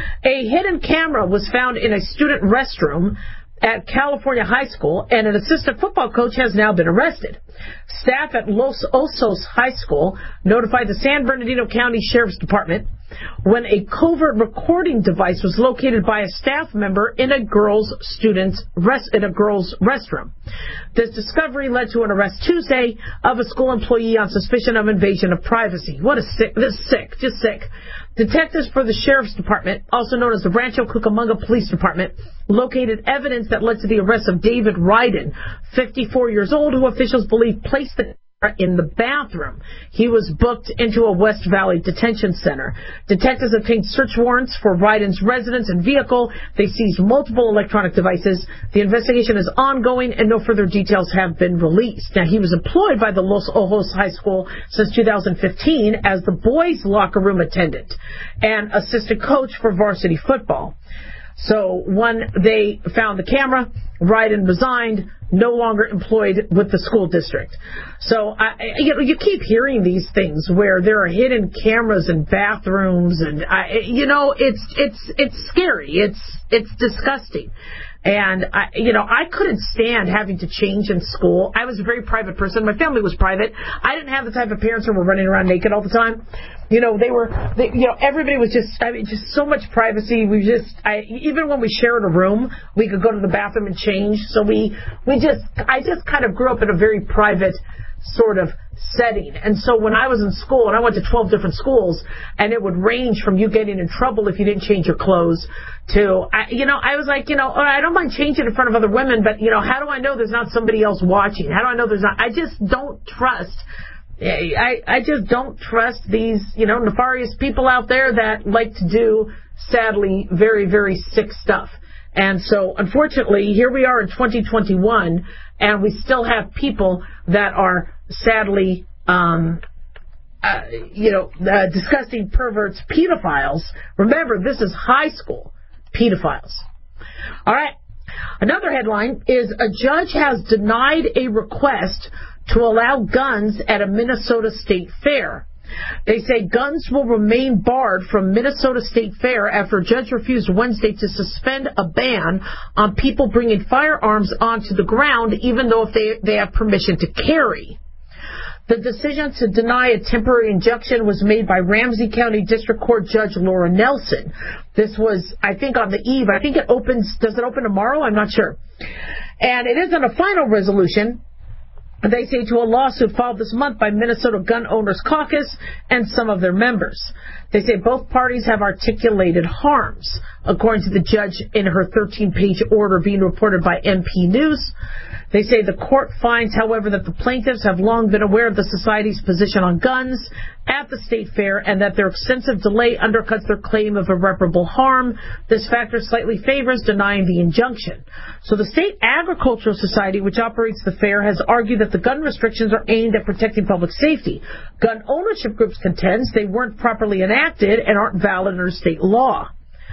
A hidden camera was found in a student restroom at California High School, and an assistant football coach has now been arrested. Staff at Los Osos High School notified the San Bernardino County Sheriff's Department when a covert recording device was located by a staff member in a girls' student's rest in a girls' restroom. This discovery led to an arrest Tuesday of a school employee on suspicion of invasion of privacy. What a sick! This is sick, just sick. Detectives for the Sheriff's Department, also known as the Rancho Cucamonga Police Department, located evidence that led to the arrest of David Ryden, fifty-four years old, who officials believe placed the camera in the bathroom. He was booked into a West Valley detention center. Detectives obtained search warrants for Ryden's residence and vehicle. They seized multiple electronic devices. The investigation is ongoing, and no further details have been released. Now, he was employed by the Los Ojos High School since two thousand fifteen as the boys' locker room attendant and assistant coach for varsity football. So when they found the camera, Ryden resigned, no longer employed with the school district. So I, you know, you keep hearing these things where there are hidden cameras in bathrooms, and I, you know, it's it's it's scary. It's it's disgusting. And, I, you know, I couldn't stand having to change in school. I was a very private person. My family was private. I didn't have the type of parents who were running around naked all the time. You know, they were, they, you know, everybody was just, I mean, just so much privacy. We just, I, even when we shared a room, we could go to the bathroom and change. So we, we just, I just kind of grew up in a very private sort of setting. And so when I was in school, and I went to twelve different schools, and it would range from you getting in trouble if you didn't change your clothes to, I, you know, I was like, you know, I don't mind changing in front of other women, but, you know, how do I know there's not somebody else watching? How do I know there's not, I just don't trust, I, I just don't trust these, you know, nefarious people out there that like to do, sadly, very, very sick stuff. And so, unfortunately, here we are in twenty twenty-one, and we still have people that are sadly, um, uh, you know, uh, disgusting perverts, pedophiles. Remember, this is high school pedophiles. All right. Another headline is a judge has denied a request to allow guns at a Minnesota state fair. They say guns will remain barred from Minnesota State Fair after a judge refused Wednesday to suspend a ban on people bringing firearms onto the ground, even though if they, they have permission to carry. The decision to deny a temporary injunction was made by Ramsey County District Court Judge Laura Nelson. This was, I think, on the eve. I think it opens, does it open tomorrow? I'm not sure. And it isn't a final resolution. They say to a lawsuit filed this month by Minnesota Gun Owners Caucus and some of their members. They say both parties have articulated harms, according to the judge in her thirteen-page order being reported by M P News. They say the court finds, however, that the plaintiffs have long been aware of the society's position on guns at the state fair and that their extensive delay undercuts their claim of irreparable harm. This factor slightly favors denying the injunction. So the State Agricultural Society, which operates the fair, has argued that the gun restrictions are aimed at protecting public safety. Gun ownership groups contends they weren't properly enacted and aren't valid under state law.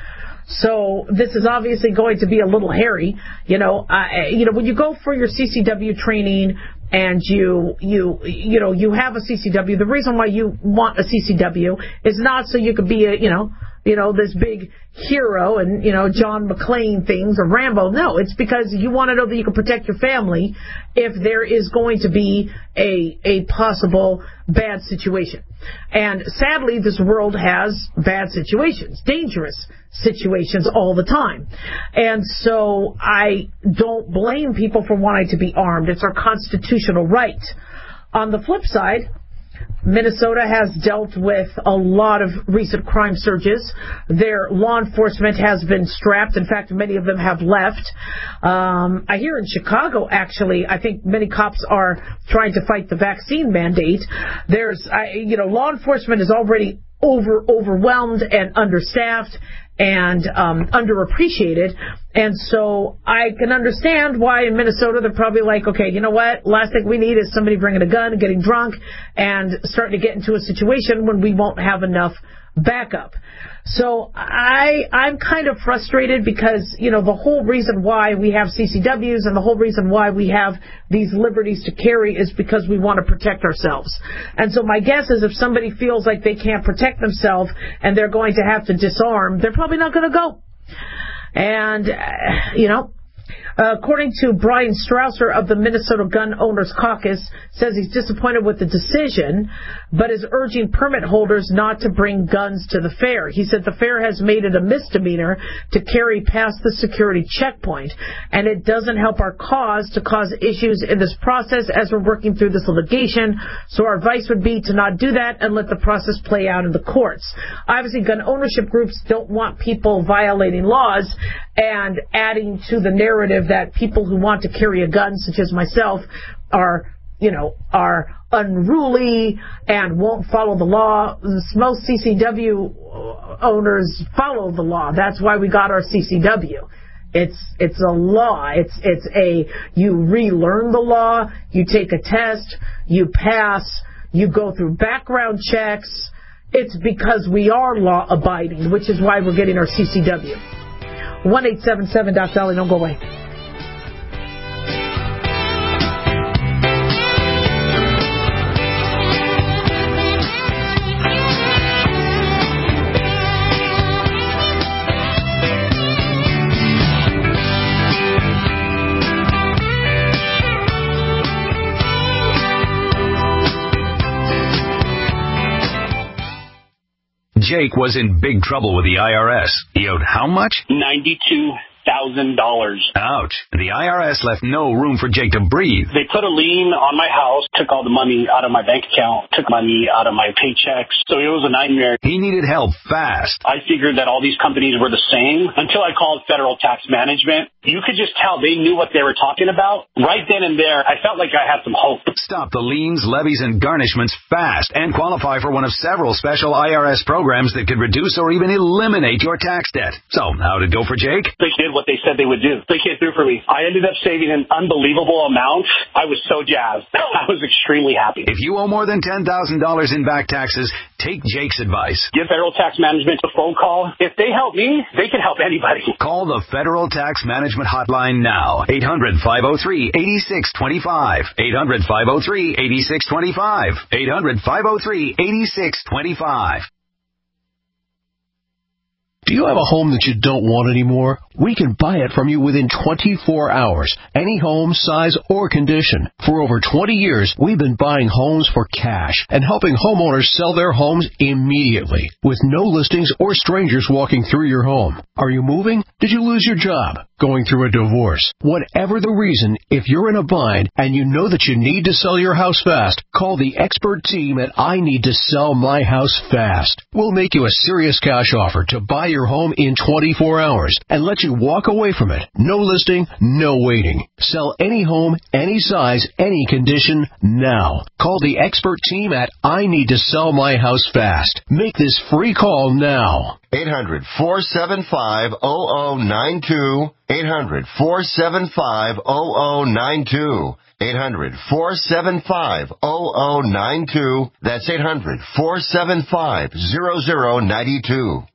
So this is obviously going to be a little hairy. You know, uh, you know, when you go for your C C W training and you, you, you know, you have a C C W, the reason why you want a C C W is not so you could be a, you know, you know, this big hero and, you know, John McClane things or Rambo. No, it's because you want to know that you can protect your family if there is going to be a, a possible bad situation. And sadly, this world has bad situations, dangerous situations all the time. And so I don't blame people for wanting to be armed. It's our constitutional right. On the flip side, Minnesota has dealt with a lot of recent crime surges. Their law enforcement has been strapped. In fact, many of them have left. Um, I hear in Chicago, actually, I think many cops are trying to fight the vaccine mandate. There's, I, you know, law enforcement is already over overwhelmed and understaffed and um, underappreciated. And so I can understand why in Minnesota they're probably like, okay, you know what? Last thing we need is somebody bringing a gun and getting drunk and starting to get into a situation when we won't have enough backup. So I, I'm kind of frustrated because, you know, the whole reason why we have C C Ws and the whole reason why we have these liberties to carry is because we want to protect ourselves. And so my guess is if somebody feels like they can't protect themselves and they're going to have to disarm, they're probably not going to go. And, uh, you know, Uh, according to Brian Strausser of the Minnesota Gun Owners Caucus, says he's disappointed with the decision, but is urging permit holders not to bring guns to the fair. He said the fair has made it a misdemeanor to carry past the security checkpoint, and it doesn't help our cause to cause issues in this process as we're working through this litigation. So our advice would be to not do that and let the process play out in the courts. Obviously, gun ownership groups don't want people violating laws and adding to the narrative that people who want to carry a gun, such as myself, are, you know, are unruly and won't follow the law. Most C C W owners follow the law. That's why we got our C C W. It's it's a law. It's it's a you relearn the law. You take a test. You pass. You go through background checks. It's because we are law abiding, which is why we're getting our C C W. one eight seven seven Doc Dolly. Don't go away. Jake was in big trouble with the I R S. He owed how much? ninety-two thousand dollars. Ouch. The I R S left no room for Jake to breathe. They put a lien on my house, took all the money out of my bank account, took money out of my paychecks. So it was a nightmare. He needed help fast. I figured that all these companies were the same until I called Federal Tax Management. You could just tell they knew what they were talking about. Right then and there, I felt like I had some hope. Stop the liens, levies, and garnishments fast and qualify for one of several special I R S programs that could reduce or even eliminate your tax debt. So, how'd it go for Jake? They did what they said they would do. They came through for me. I ended up saving an unbelievable amount. I was so jazzed. I was extremely happy. If you owe more than ten thousand dollars in back taxes, take Jake's advice. Give Federal Tax Management a phone call. If they help me, they can help anybody. Call the Federal Tax Management Hotline now. eight hundred, five oh three, eight six two five. eight hundred, five oh three, eight six two five. eight hundred, five oh three, eight six two five. Do you have a home that you don't want anymore? We can buy it from you within twenty-four hours. Any home, size, or condition. For over twenty years, we've been buying homes for cash and helping homeowners sell their homes immediately with no listings or strangers walking through your home. Are you moving? Did you lose your job? Going through a divorce? Whatever the reason, if you're in a bind and you know that you need to sell your house fast, call the expert team at I Need to Sell My House Fast. We'll make you a serious cash offer to buy your home in twenty-four hours and let you walk away from it. No listing, no waiting. Sell any home, any size, any condition, now. Call the expert team at I Need to Sell My House Fast. Make this free call now. eight hundred, four seven five, zero zero nine two. eight hundred, four seven five, zero zero nine two. eight hundred, four seven five, zero zero nine two. That's eight hundred, four seven five, zero zero nine two.